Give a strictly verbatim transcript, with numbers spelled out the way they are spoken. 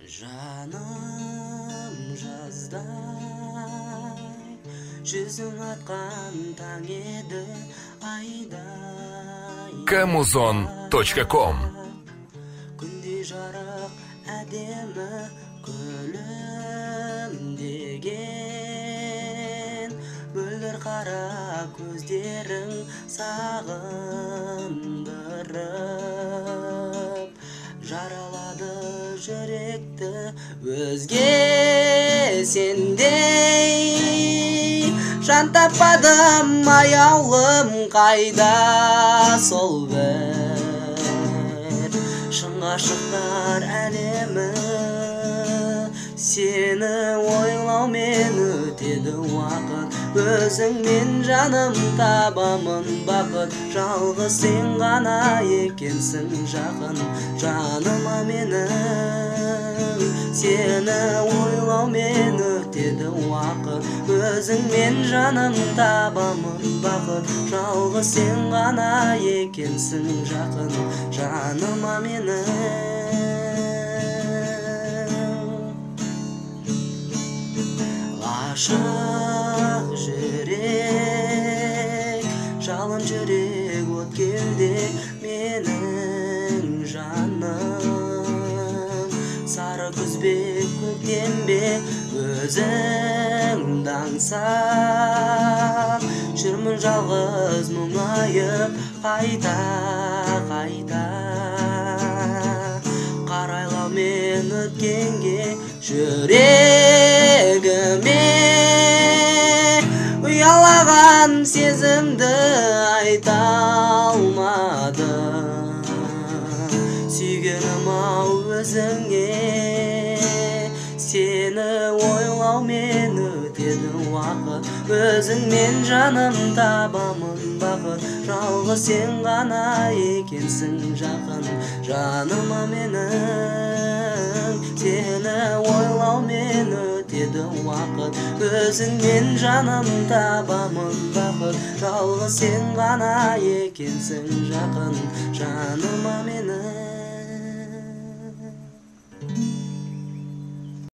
Жаным жаздай жүзің атқан таң еді айдай. камузон точка ком Күндей жарық әдемі күлімдеген мөлдір қара көздерің сағындырып жаралады жүректі өзге сендей жан таппадым аяулым қайда сол бір шын ғашықтар әлемі сені ойлаумен өтеді уақыт өзіңмен жаным табамын бақыт жалғыз сен ғана екенсің жақын жаныма менің сені ойлаумен өтеді уақыт өзіңмен жаным табамын бақыт жалғыз сен ғана екенсің жақын жаныма менің ғашық жүрек жалын жүрек от кеуде менің жаным сары күз бе көктем бе өзіңді аңсап жүрмін жалғыз мұңайып қайта қайта қарайлаумен өткенге жүрегіме ұялаған сезімді айта алмадым сүйгенім ау өзіңе сені ойлаумен өтеді уақыт өзіңмен жаным табамын бақыт жалғыз сен ғана екенсің жақын жаныма менің сені ойлаумен өтеді уақыт өзіңмен жаным табамын бақыт жалғыз сен ғана екенсің жақын жаныма менің